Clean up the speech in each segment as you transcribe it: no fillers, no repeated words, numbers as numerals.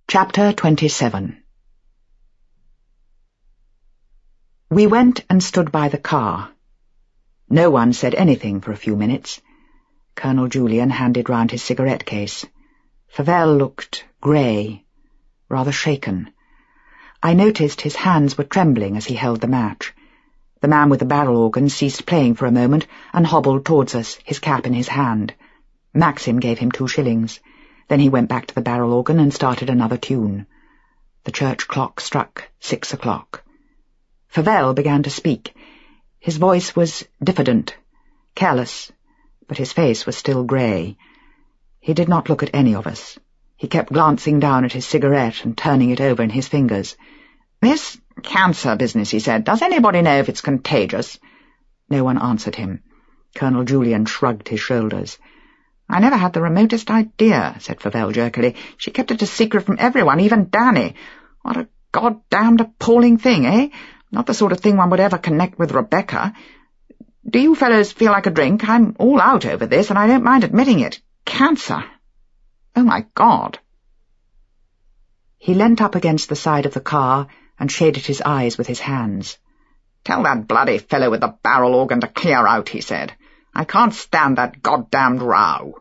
Chapter 27. We went and stood by the car. No one said anything for a few minutes. Colonel Julian handed round his cigarette case. Favell looked grey, rather shaken. I noticed his hands were trembling as he held the match. The man with the barrel organ ceased playing for a moment and hobbled towards us, his cap in his hand. Maxim gave him 2 shillings. Then he went back to the barrel organ and started another tune. The church clock struck 6 o'clock. Favell began to speak. His voice was diffident, careless, but his face was still grey. He did not look at any of us. He kept glancing down at his cigarette and turning it over in his fingers. "This cancer business," he said, "does anybody know if it's contagious?" No one answered him. Colonel Julian shrugged his shoulders. "I never had the remotest idea," said Favell jerkily. "She kept it a secret from everyone, even Danny. What a goddamned appalling thing, eh? Not the sort of thing one would ever connect with Rebecca. Do you fellows feel like a drink? I'm all out over this, and I don't mind admitting it. Cancer. Oh, my God." He leant up against the side of the car and shaded his eyes with his hands. "Tell that bloody fellow with the barrel organ to clear out," he said. "I can't stand that goddamned row."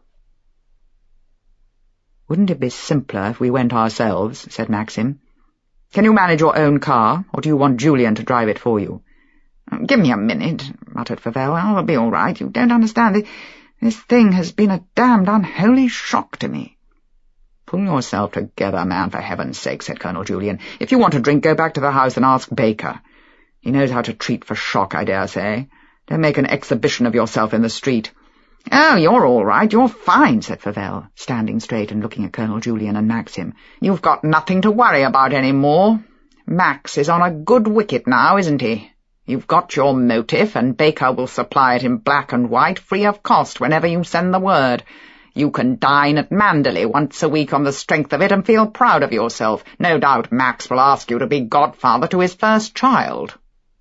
"Wouldn't it be simpler if we went ourselves?" said Maxim. "Can you manage your own car, or do you want Julian to drive it for you?" "Give me a minute," muttered Favell. "I'll be all right. You don't understand. This thing has been a damned unholy shock to me." "Pull yourself together, man, for heaven's sake," said Colonel Julian. "If you want a drink, go back to the house and ask Baker. He knows how to treat for shock, I dare say. Don't make an exhibition of yourself in the street." "Oh, you're all right. You're fine," said Favell, standing straight and looking at Colonel Julian and Maxim. "You've got nothing to worry about any more. Max is on a good wicket now, isn't he? You've got your motive, and Baker will supply it in black and white, free of cost, whenever you send the word. You can dine at Manderley once a week on the strength of it and feel proud of yourself. No doubt Max will ask you to be godfather to his first child."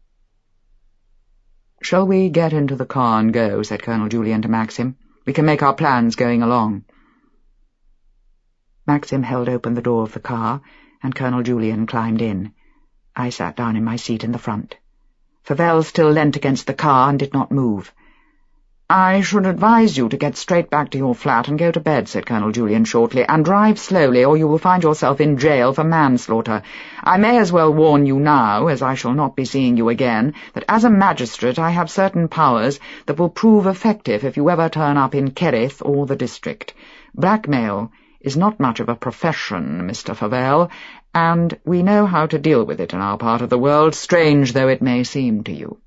"Shall we get into the car and go?" said Colonel Julian to Maxim. "We can make our plans going along." Maxim held open the door of the car, and Colonel Julian climbed in. I sat down in my seat in the front. Favell still leant against the car and did not move. "I should advise you to get straight back to your flat and go to bed," said Colonel Julian shortly, "and drive slowly, or you will find yourself in jail for manslaughter. I may as well warn you now, as I shall not be seeing you again, that as a magistrate I have certain powers that will prove effective if you ever turn up in Kerrith or the district. Blackmail is not much of a profession, Mr. Favell, and we know how to deal with it in our part of the world, strange though it may seem to you."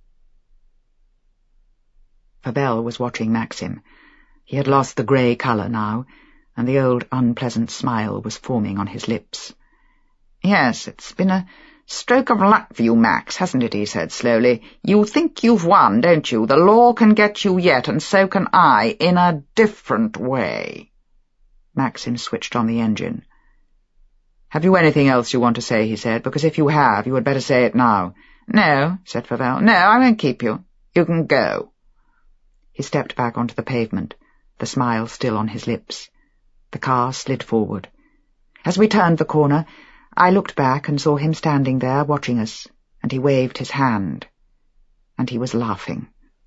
Favell was watching Maxim. He had lost the grey colour now, and the old unpleasant smile was forming on his lips. "Yes, it's been a stroke of luck for you, Max, hasn't it?" he said slowly. "You think you've won, don't you? The law can get you yet, and so can I, in a different way." Maxim switched on the engine. "Have you anything else you want to say?" he said. "Because if you have, you had better say it now." "No," said Favell. "No, I won't keep you. You can go." He stepped back onto the pavement, the smile still on his lips. The car slid forward. As we turned the corner, I looked back and saw him standing there watching us, and he waved his hand. And he was laughing.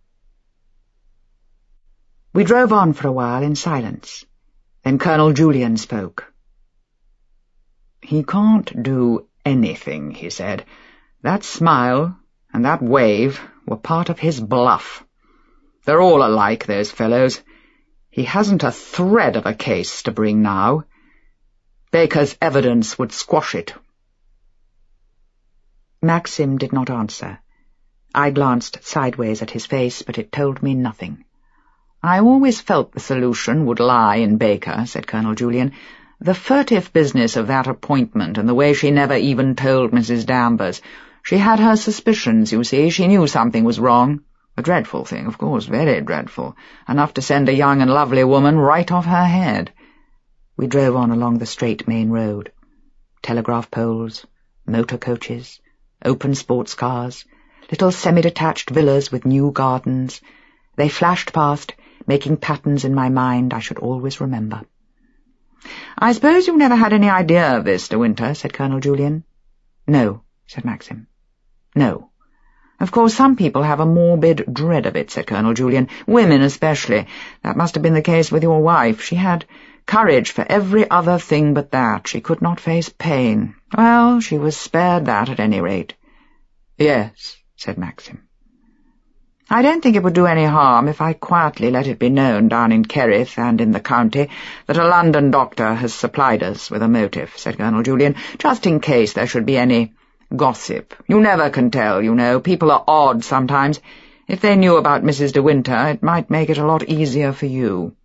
We drove on for a while in silence. Then Colonel Julian spoke. "He can't do anything," he said. "That smile and that wave were part of his bluff. They're all alike, those fellows. He hasn't a thread of a case to bring now. Baker's evidence would squash it." Maxim did not answer. I glanced sideways at his face, but it told me nothing. "I always felt the solution would lie in Baker," said Colonel Julian. "The furtive business of that appointment, and the way she never even told Mrs. Danvers. She had her suspicions, you see. She knew something was wrong. A dreadful thing, of course, very dreadful. Enough to send a young and lovely woman right off her head." We drove on along the straight main road. Telegraph poles, motor coaches, open sports cars, little semi-detached villas with new gardens. They flashed past, making patterns in my mind I should always remember. "I suppose you've never had any idea of this, De Winter," said Colonel Julian. "No," said Maxim. "No. Of course some people have a morbid dread of it," said Colonel Julian. "Women especially. That must have been the case with your wife. She had courage for every other thing but that. She could not face pain. Well, she was spared that at any rate." "Yes," said Maxim. "I don't think it would do any harm if I quietly let it be known down in Kerrith and in the county that a London doctor has supplied us with a motive," said Colonel Julian, "just in case there should be any gossip. You never can tell, you know. People are odd sometimes. If they knew about Mrs. De Winter, it might make it a lot easier for you."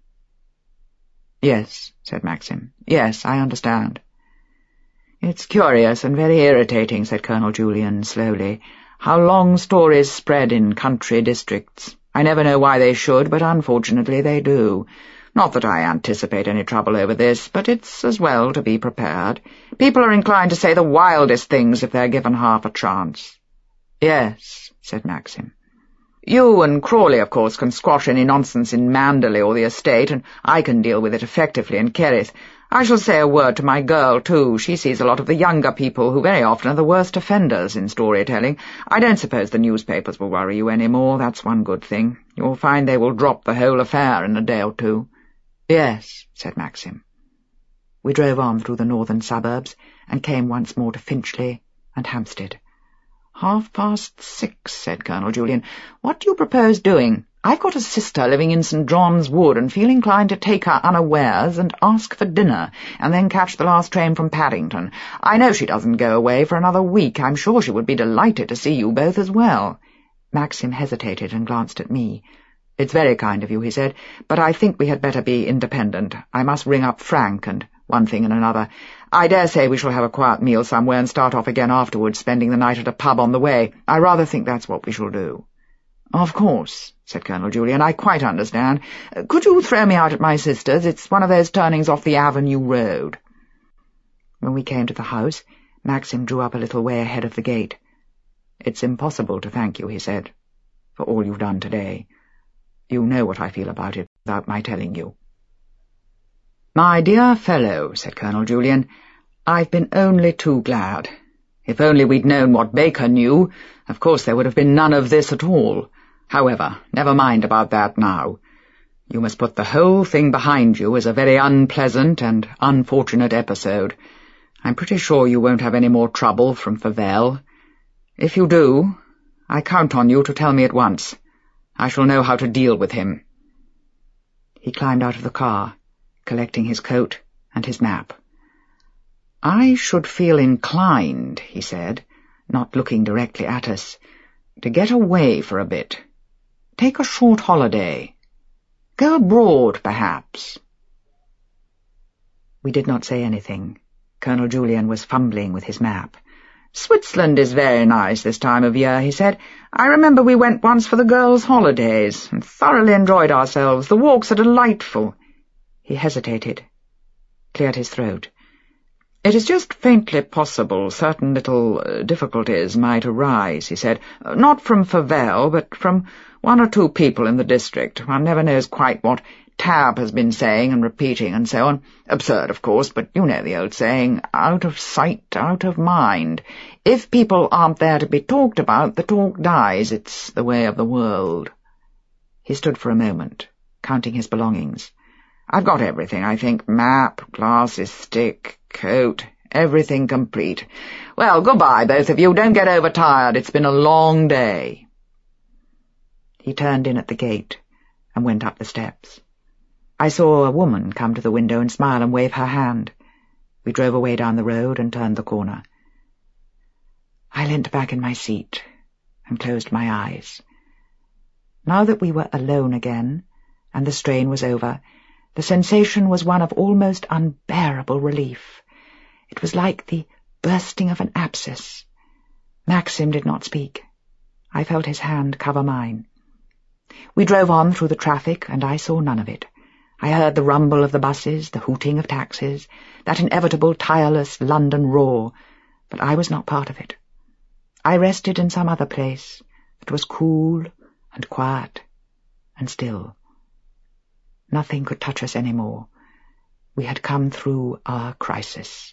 "Yes," said Maxim. "Yes, I understand." "It's curious and very irritating," said Colonel Julian slowly, "how long stories spread in country districts. I never know why they should, but unfortunately they do. Not that I anticipate any trouble over this, but it's as well to be prepared. People are inclined to say the wildest things if they're given half a chance." "Yes," said Maxim. "You and Crawley, of course, can squash any nonsense in Manderley or the estate, and I can deal with it effectively in Kerrith. I shall say a word to my girl, too. She sees a lot of the younger people, who very often are the worst offenders in storytelling. I don't suppose the newspapers will worry you any more. That's one good thing. You'll find they will drop the whole affair in a day or two." "Yes," said Maxim. We drove on through the northern suburbs, and came once more to Finchley and Hampstead. "6:30, said Colonel Julian. "What do you propose doing? I've got a sister living in St. John's Wood, and feel inclined to take her unawares and ask for dinner, and then catch the last train from Paddington. I know she doesn't go away for another week. I'm sure she would be delighted to see you both as well." Maxim hesitated and glanced at me. "It's very kind of you," he said, "but I think we had better be independent. I must ring up Frank, and one thing and another. I dare say we shall have a quiet meal somewhere and start off again afterwards, spending the night at a pub on the way. I rather think that's what we shall do." "Of course," said Colonel Julian. "I quite understand. Could you throw me out at my sister's? It's one of those turnings off the Avenue Road." When we came to the house, Maxim drew up a little way ahead of the gate. "It's impossible to thank you," he said, "for all you've done today. You know what I feel about it without my telling you." "My dear fellow," said Colonel Julian, "I've been only too glad. If only we'd known what Baker knew, of course there would have been none of this at all. However, never mind about that now. You must put the whole thing behind you as a very unpleasant and unfortunate episode. I'm pretty sure you won't have any more trouble from Favell. If you do, I count on you to tell me at once. I shall know how to deal with him." He climbed out of the car, collecting his coat and his map. "I should feel inclined," he said, not looking directly at us, "to get away for a bit. Take a short holiday. Go abroad, perhaps." We did not say anything. Colonel Julian was fumbling with his map. "Switzerland is very nice this time of year," he said. "I remember we went once for the girls' holidays, and thoroughly enjoyed ourselves. The walks are delightful." He hesitated, cleared his throat. "It is just faintly possible certain little difficulties might arise," he said. "Not from Favell, but from one or two people in the district. One never knows quite what Tab has been saying and repeating and so on. Absurd, of course, but you know the old saying, out of sight, out of mind. If people aren't there to be talked about, the talk dies. It's the way of the world." He stood for a moment, counting his belongings. "I've got everything, I think. Map, glasses, stick, coat, everything complete. Well, goodbye, both of you. Don't get overtired. It's been a long day." He turned in at the gate and went up the steps. I saw a woman come to the window and smile and wave her hand. We drove away down the road and turned the corner. I leant back in my seat and closed my eyes. Now that we were alone again, and the strain was over, the sensation was one of almost unbearable relief. It was like the bursting of an abscess. Maxim did not speak. I felt his hand cover mine. We drove on through the traffic, and I saw none of it. I heard the rumble of the buses, the hooting of taxis, that inevitable tireless London roar, but I was not part of it. I rested in some other place that was cool and quiet and still. Nothing could touch us any more. We had come through our crisis.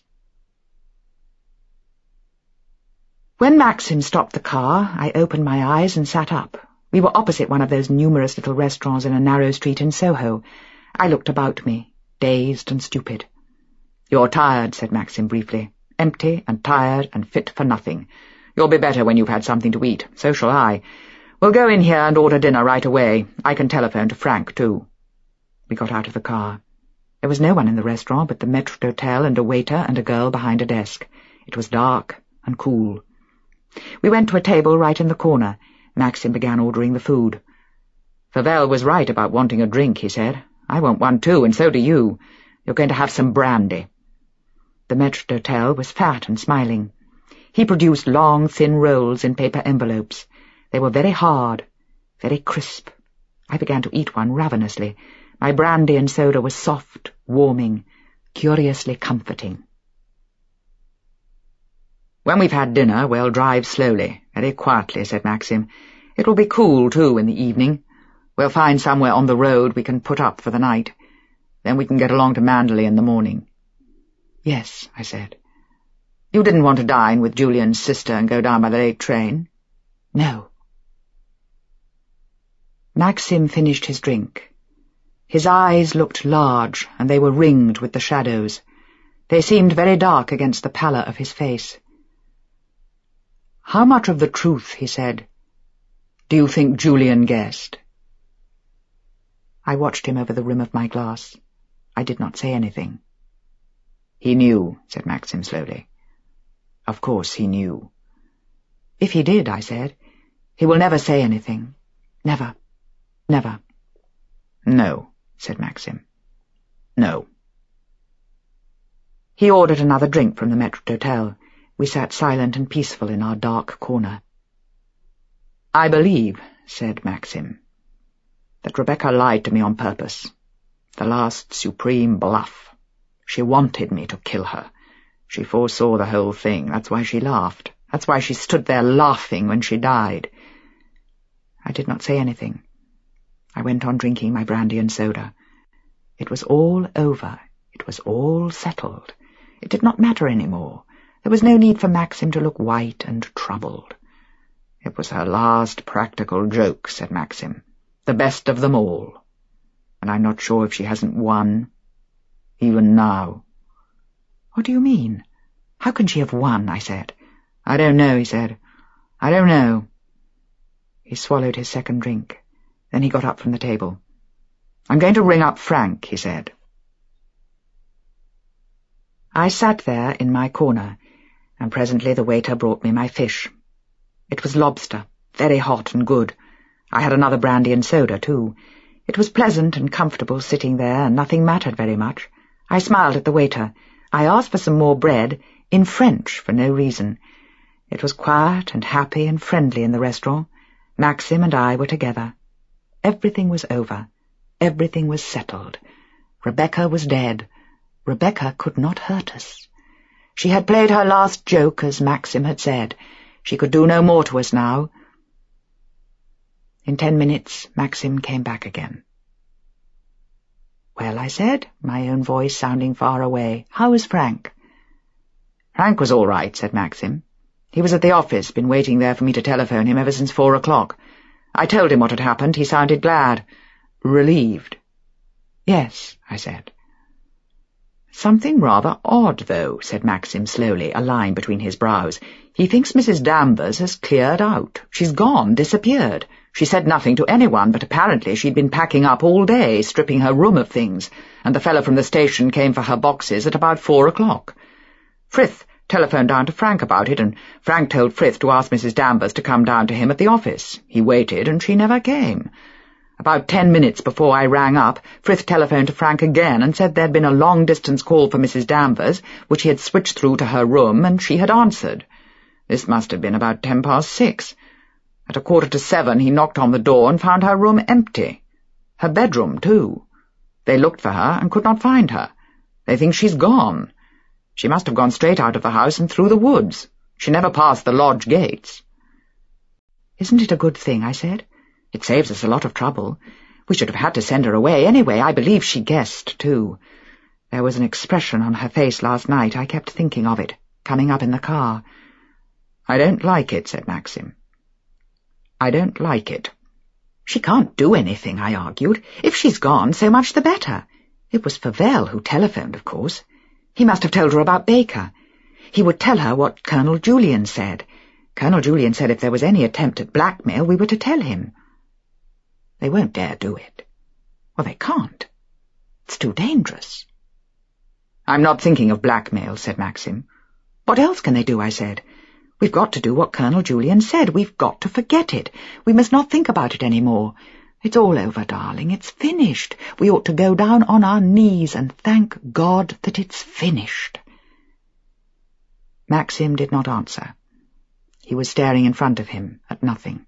When Maxim stopped the car, I opened my eyes and sat up. We were opposite one of those numerous little restaurants in a narrow street in Soho. I looked about me, dazed and stupid. "You're tired," said Maxim briefly. "Empty and tired and fit for nothing. You'll be better when you've had something to eat. So shall I. We'll go in here and order dinner right away. I can telephone to Frank, too." We got out of the car. There was no one in the restaurant but the maître d'hôtel and a waiter and a girl behind a desk. It was dark and cool. We went to a table right in the corner. Maxim began ordering the food. "Fauvel was right about wanting a drink," he said. "I want one too, and so do you. You're going to have some brandy." The maître d'hôtel was fat and smiling. He produced long, thin rolls in paper envelopes. They were very hard, very crisp. I began to eat one ravenously. My brandy and soda was soft, warming, curiously comforting. "When we've had dinner, we'll drive slowly, very quietly," said Maxim. "It will be cool, too, in the evening. We'll find somewhere on the road we can put up for the night. Then we can get along to Manderley in the morning." "Yes," I said. "You didn't want to dine with Julian's sister and go down by the late train?" "No." Maxim finished his drink. His eyes looked large, and they were ringed with the shadows. They seemed very dark against the pallor of his face. "How much of the truth," he said, "do you think Julian guessed?" I watched him over the rim of my glass. I did not say anything. "He knew," said Maxim slowly. "Of course he knew." "If he did," I said, "he will never say anything. Never. Never." "No," said Maxim. "No." He ordered another drink from the maître d'hôtel. We sat silent and peaceful in our dark corner. "I believe," said Maxim, "that Rebecca lied to me on purpose. The last supreme bluff. She wanted me to kill her. She foresaw the whole thing. That's why she laughed. That's why she stood there laughing when she died." I did not say anything. I went on drinking my brandy and soda. It was all over. It was all settled. It did not matter any more. There was no need for Maxim to look white and troubled. "It was her last practical joke," said Maxim. "The best of them all. And I'm not sure if she hasn't won. Even now." "What do you mean? How can she have won?" I said. "I don't know," he said. "I don't know." He swallowed his second drink. Then he got up from the table. "I'm going to ring up Frank," he said. I sat there in my corner, and presently the waiter brought me my fish. It was lobster, very hot and good. I had another brandy and soda, too. It was pleasant and comfortable sitting there, and nothing mattered very much. I smiled at the waiter. I asked for some more bread, in French, for no reason. It was quiet and happy and friendly in the restaurant. Maxim and I were together. Everything was over. Everything was settled. Rebecca was dead. Rebecca could not hurt us. She had played her last joke, as Maxim had said. She could do no more to us now. In 10 minutes, Maxim came back again. "Well," I said, my own voice sounding far away, "how is Frank?" "Frank was all right," said Maxim. "He was at the office, been waiting there for me to telephone him ever since 4 o'clock. I told him what had happened. He sounded glad. Relieved." "Yes," I said. "Something rather odd, though," said Maxim slowly, a line between his brows. "He thinks Mrs. Danvers has cleared out. She's gone, disappeared. She said nothing to anyone, but apparently she'd been packing up all day, stripping her room of things, and the fellow from the station came for her boxes at about 4 o'clock. Frith telephoned down to Frank about it, and Frank told Frith to ask Mrs. Danvers to come down to him at the office. He waited, and she never came. About 10 minutes before I rang up, Frith telephoned to Frank again and said there'd been a long-distance call for Mrs. Danvers, which he had switched through to her room, and she had answered. This must have been about 6:10. At 6:45 he knocked on the door and found her room empty. Her bedroom, too. They looked for her and could not find her. They think she's gone. She must have gone straight out of the house and through the woods. She never passed the lodge gates." "Isn't it a good thing?" I said. "It saves us a lot of trouble. We should have had to send her away anyway. I believe she guessed, too. There was an expression on her face last night. I kept thinking of it, coming up in the car. "I don't like it," said Maxim. "I don't like it." "She can't do anything," I argued. "If she's gone, so much the better." It was Fauvel who telephoned, of course. He must have told her about Baker. He would tell her what Colonel Julian said. Colonel Julian said if there was any attempt at blackmail, we were to tell him. They won't dare do it. Well, they can't. It's too dangerous. "I'm not thinking of blackmail," said Maxim. "What else can they do?" I said. "We've got to do what Colonel Julian said. We've got to forget it. We must not think about it any more. It's all over, darling. It's finished. We ought to go down on our knees and thank God that it's finished." Maxim did not answer. He was staring in front of him at nothing.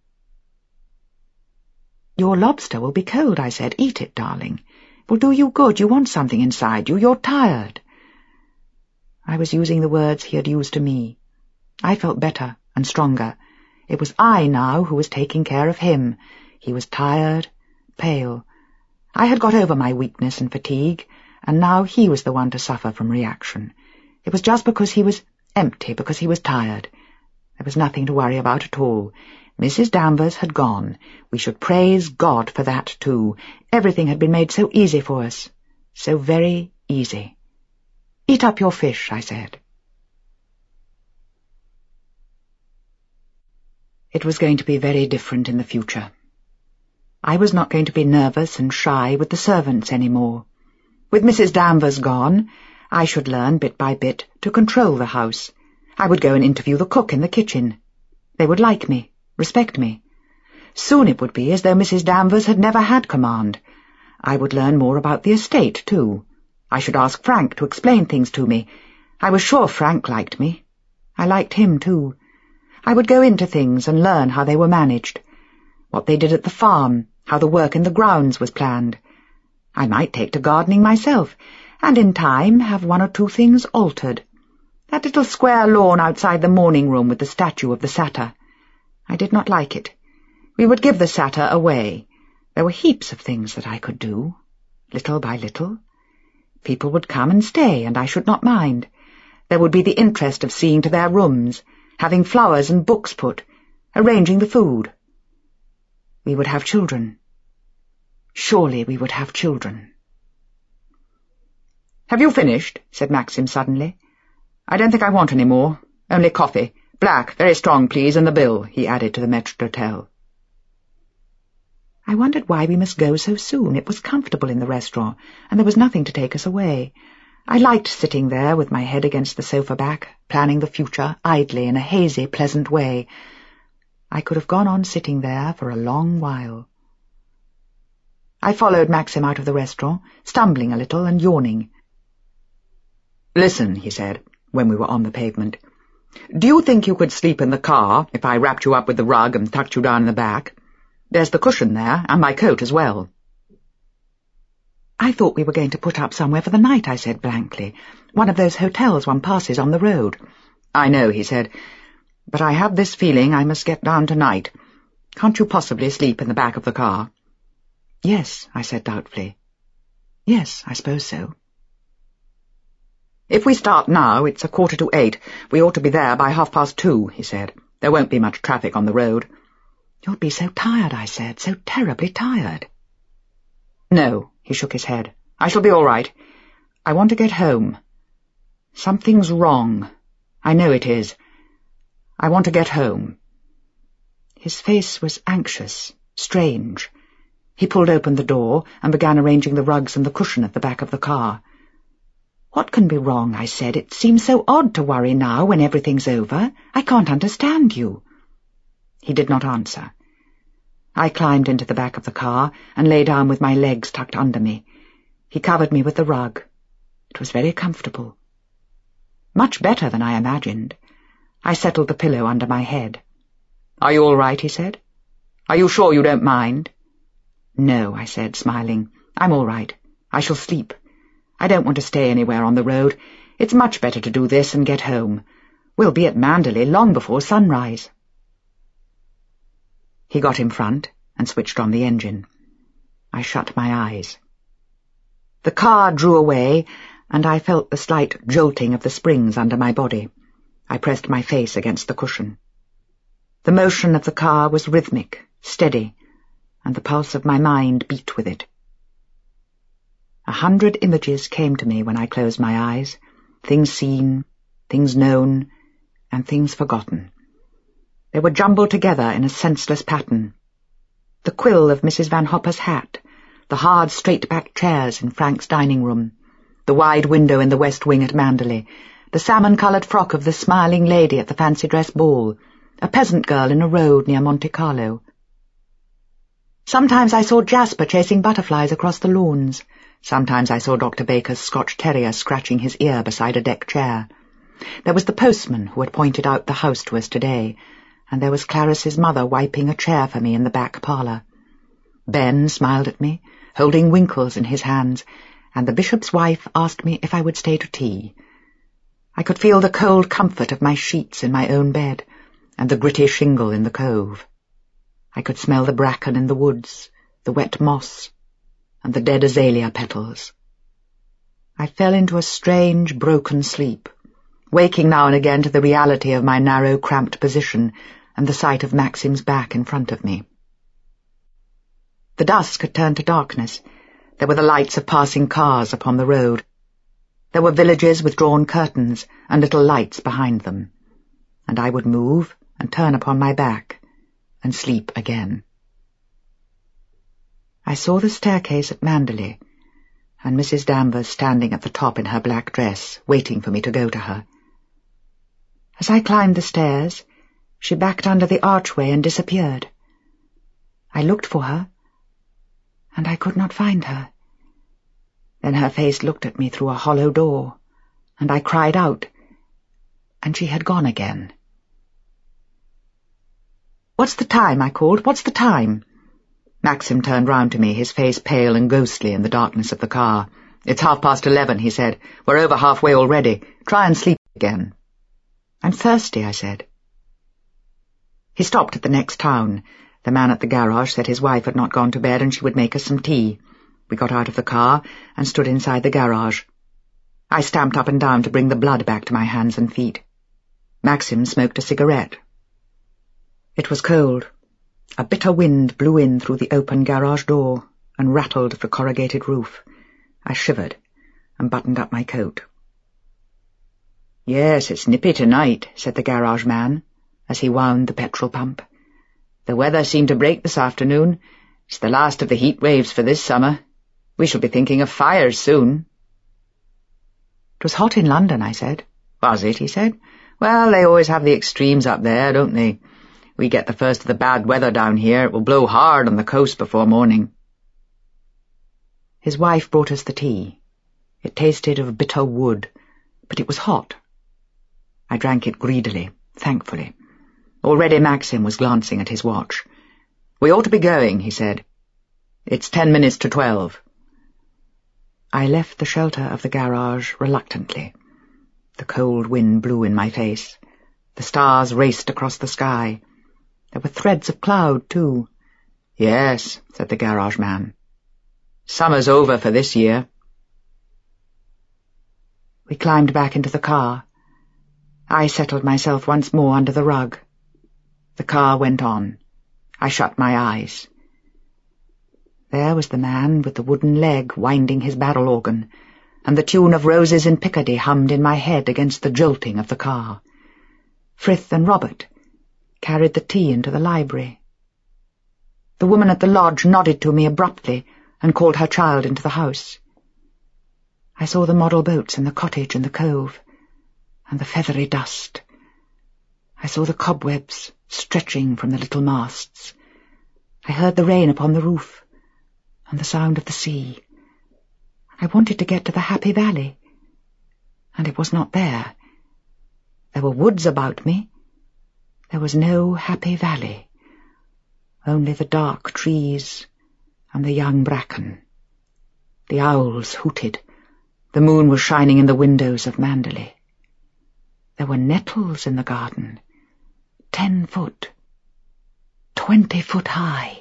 "Your lobster will be cold," I said. "Eat it, darling. It will do you good. You want something inside you. You're tired." I was using the words he had used to me. I felt better and stronger. It was I now who was taking care of him. He was tired, pale. I had got over my weakness and fatigue, and now he was the one to suffer from reaction. It was just because he was empty, because he was tired. There was nothing to worry about at all. Mrs. Danvers had gone. We should praise God for that, too. Everything had been made so easy for us. So very easy. "Eat up your fish," I said. It was going to be very different in the future. I was not going to be nervous and shy with the servants any more. With Mrs. Danvers gone, I should learn bit by bit to control the house. I would go and interview the cook in the kitchen. They would like me, respect me. Soon it would be as though Mrs. Danvers had never had command. I would learn more about the estate, too. I should ask Frank to explain things to me. I was sure Frank liked me. I liked him, too. I would go into things and learn how they were managed, what they did at the farm, how the work in the grounds was planned. I might take to gardening myself, and in time have one or two things altered. That little square lawn outside the morning room with the statue of the satyr. I did not like it. We would give the satyr away. There were heaps of things that I could do, little by little. People would come and stay, and I should not mind. There would be the interest of seeing to their rooms, having flowers and books put, arranging the food. We would have children. Surely we would have children. "Have you finished?" said Maxim suddenly. "I don't think I want any more. Only coffee. Black, very strong, please, and the bill," he added to the maître-d'hôtel. I wondered why we must go so soon. It was comfortable in the restaurant, and there was nothing to take us away. I liked sitting there with my head against the sofa back, planning the future idly in a hazy, pleasant way. I could have gone on sitting there for a long while. I followed Maxim out of the restaurant, stumbling a little and yawning. "Listen," he said, when we were on the pavement. "Do you think you could sleep in the car if I wrapped you up with the rug and tucked you down in the back? There's the cushion there, and my coat as well." "I thought we were going to put up somewhere for the night," I said blankly. "One of those hotels one passes on the road." "I know," he said, "but I have this feeling I must get down tonight. Can't you possibly sleep in the back of the car?" "Yes," I said doubtfully. "Yes, I suppose so." "If we start now, it's 7:45. We ought to be there by 2:30, he said. "There won't be much traffic on the road." "You'll be so tired," I said, "so terribly tired." "No," he shook his head. "I shall be all right. I want to get home. Something's wrong. I know it is. I want to get home." His face was anxious, strange. He pulled open the door and began arranging the rugs and the cushion at the back of the car. "What can be wrong?" I said. "It seems so odd to worry now when everything's over. I can't understand you." He did not answer. I climbed into the back of the car and lay down with my legs tucked under me. He covered me with the rug. It was very comfortable. Much better than I imagined. I settled the pillow under my head. "Are you all right?" he said. "Are you sure you don't mind?" "No," I said, smiling. "I'm all right. I shall sleep. I don't want to stay anywhere on the road. It's much better to do this and get home. We'll be at Manderley long before sunrise." He got in front and switched on the engine. I shut my eyes. The car drew away, and I felt the slight jolting of the springs under my body. I pressed my face against the cushion. The motion of the car was rhythmic, steady, and the pulse of my mind beat with it. 100 images came to me when I closed my eyes, things seen, things known, and things forgotten. They were jumbled together in a senseless pattern. The quill of Mrs. Van Hopper's hat, the hard, straight-backed chairs in Frank's dining room, the wide window in the west wing at Manderley, the salmon-coloured frock of the smiling lady at the fancy-dress ball, a peasant girl in a road near Monte Carlo. Sometimes I saw Jasper chasing butterflies across the lawns. Sometimes I saw Dr. Baker's Scotch terrier scratching his ear beside a deck chair. There was the postman who had pointed out the house to us today, and there was Clarice's mother wiping a chair for me in the back parlour. Ben smiled at me, holding winkles in his hands, and the bishop's wife asked me if I would stay to tea. I could feel the cold comfort of my sheets in my own bed, and the gritty shingle in the cove. I could smell the bracken in the woods, the wet moss, and the dead azalea petals. I fell into a strange, broken sleep, waking now and again to the reality of my narrow, cramped position and the sight of Maxim's back in front of me. The dusk had turned to darkness. There were the lights of passing cars upon the road. There were villages with drawn curtains and little lights behind them, and I would move and turn upon my back and sleep again. I saw the staircase at Manderley, and Mrs. Danvers standing at the top in her black dress, waiting for me to go to her. As I climbed the stairs, she backed under the archway and disappeared. I looked for her, and I could not find her. Then her face looked at me through a hollow door, and I cried out, and she had gone again. "What's the time?" I called. "What's the time?" Maxim turned round to me, his face pale and ghostly in the darkness of the car. "It's 11:30, he said. "We're over halfway already. Try and sleep again." "I'm thirsty," I said. He stopped at the next town. The man at the garage said his wife had not gone to bed and she would make us some tea. We got out of the car and stood inside the garage. I stamped up and down to bring the blood back to my hands and feet. Maxim smoked a cigarette. It was cold. A bitter wind blew in through the open garage door and rattled the corrugated roof. I shivered and buttoned up my coat. "Yes, it's nippy tonight," said the garage man, as he wound the petrol pump. "The weather seemed to break this afternoon. It's the last of the heat waves for this summer. We shall be thinking of fires soon." "It was hot in London," I said. "Was it?" he said. "Well, they always have the extremes up there, don't they? We get the first of the bad weather down here. It will blow hard on the coast before morning." His wife brought us the tea. It tasted of bitter wood, but it was hot. I drank it greedily, thankfully. Already Maxim was glancing at his watch. "We ought to be going," he said. "It's 10 minutes to 12. I left the shelter of the garage reluctantly. The cold wind blew in my face. The stars raced across the sky. There were threads of cloud, too. "Yes," said the garage man. "Summer's over for this year." We climbed back into the car. I settled myself once more under the rug. The car went on. I shut my eyes. There was the man with the wooden leg winding his barrel organ, and the tune of Roses in Picardy hummed in my head against the jolting of the car. Frith and Robert carried the tea into the library. The woman at the lodge nodded to me abruptly and called her child into the house. I saw the model boats in the cottage and the cove, and the feathery dust. I saw the cobwebs stretching from the little masts. I heard the rain upon the roof, and the sound of the sea. I wanted to get to the Happy Valley, and it was not there. There were woods about me. There was no Happy Valley, only the dark trees and the young bracken. The owls hooted. The moon was shining in the windows of Manderley. There were nettles in the garden, 10 foot, 20 foot high.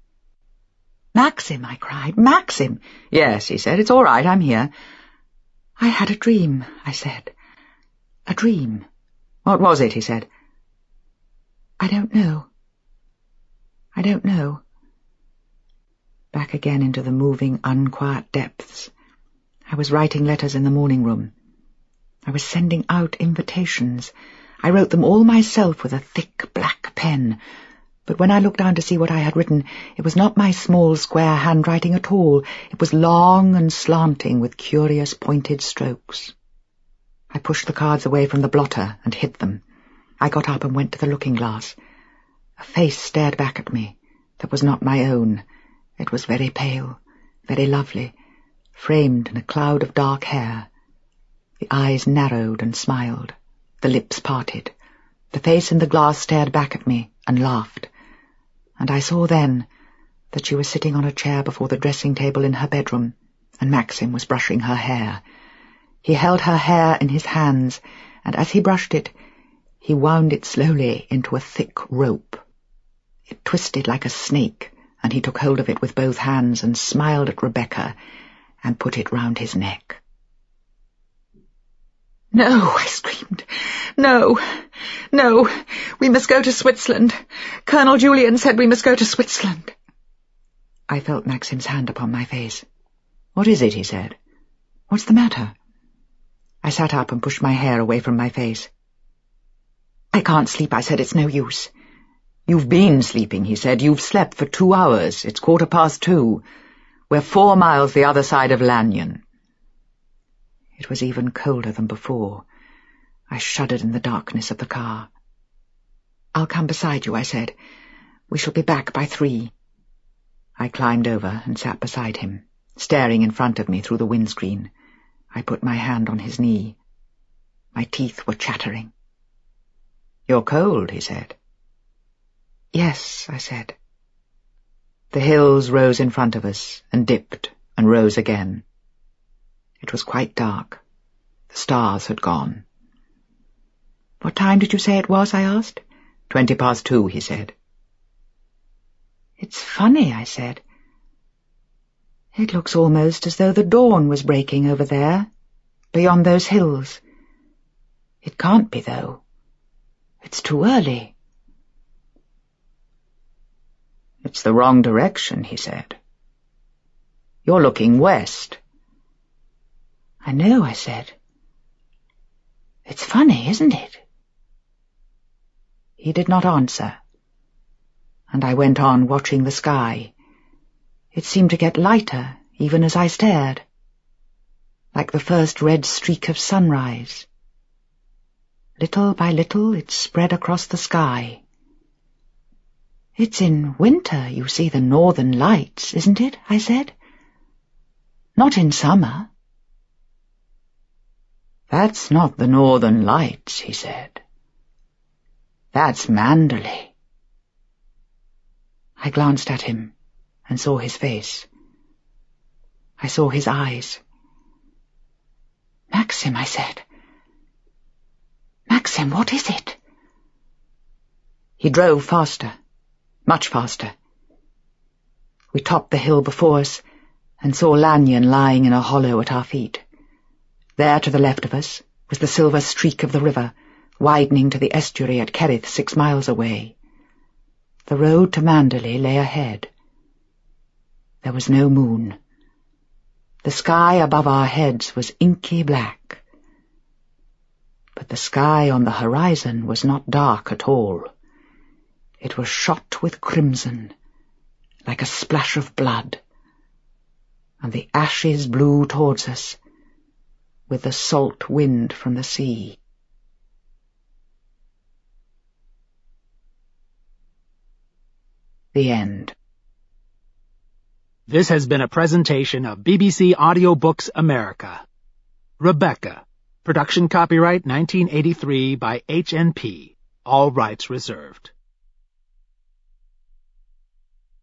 "Maxim," I cried. "Maxim!" "Yes," he said. "It's all right, I'm here." "I had a dream," I said. "A dream." "What was it?" he said. "I don't know. I don't know." Back again into the moving, unquiet depths. I was writing letters in the morning room. I was sending out invitations. I wrote them all myself with a thick black pen, but when I looked down to see what I had written, it was not my small square handwriting at all. It was long and slanting with curious pointed strokes. I pushed the cards away from the blotter and hid them. I got up and went to the looking-glass. A face stared back at me that was not my own. It was very pale, very lovely, framed in a cloud of dark hair. The eyes narrowed and smiled, the lips parted. The face in the glass stared back at me and laughed. And I saw then that she was sitting on a chair before the dressing-table in her bedroom, and Maxim was brushing her hair. He held her hair in his hands, and as he brushed it, he wound it slowly into a thick rope. It twisted like a snake, and he took hold of it with both hands and smiled at Rebecca and put it round his neck. "No," I screamed. "No, no, we must go to Switzerland. Colonel Julian said we must go to Switzerland." I felt Maxim's hand upon my face. "What is it?" he said. "What's the matter?" I sat up and pushed my hair away from my face. "I can't sleep," I said. "It's no use." "You've been sleeping," he said. "You've slept for 2 hours. It's 2:15. We're 4 miles the other side of Lannion." It was even colder than before. I shuddered in the darkness of the car. "I'll come beside you," I said. "We shall be back by 3. I climbed over and sat beside him, staring in front of me through the windscreen. I put my hand on his knee. My teeth were chattering. "You're cold," he said. "Yes," I said. The hills rose in front of us and dipped and rose again. It was quite dark. The stars had gone. "What time did you say it was?" I asked. 2:20, he said. "It's funny," I said. "It looks almost as though the dawn was breaking over there, beyond those hills. It can't be, though. It's too early." "It's the wrong direction," he said. "You're looking west." "I know," I said. "It's funny, isn't it?" He did not answer, and I went on watching the sky. It seemed to get lighter, even as I stared, like the first red streak of sunrise. Little by little it spread across the sky. "It's in winter you see the northern lights, isn't it?" I said. "Not in summer." "That's not the northern lights," he said. "That's Manderley." I glanced at him and saw his face. I saw his eyes. "Maxim," I said. "Maxim, what is it?" He drove faster, much faster. We topped the hill before us and saw Lannion lying in a hollow at our feet. There to the left of us was the silver streak of the river, widening to the estuary at Kerith 6 miles away. The road to Manderley lay ahead. There was no moon. The sky above our heads was inky black. But the sky on the horizon was not dark at all. It was shot with crimson, like a splash of blood, and the ashes blew towards us, with the salt wind from the sea. The end. This has been a presentation of BBC Audiobooks America. Rebecca. Production copyright 1983 by HNP. All rights reserved.